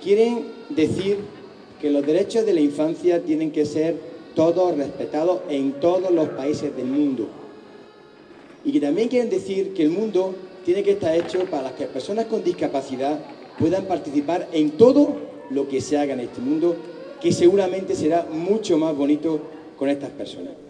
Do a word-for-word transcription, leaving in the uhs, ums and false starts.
quieren decir que los derechos de la infancia tienen que ser todos respetados en todos los países del mundo. Y que también quieren decir que el mundo tiene que estar hecho para que las personas con discapacidad puedan participar en todo lo que se haga en este mundo, que seguramente será mucho más bonito con estas personas.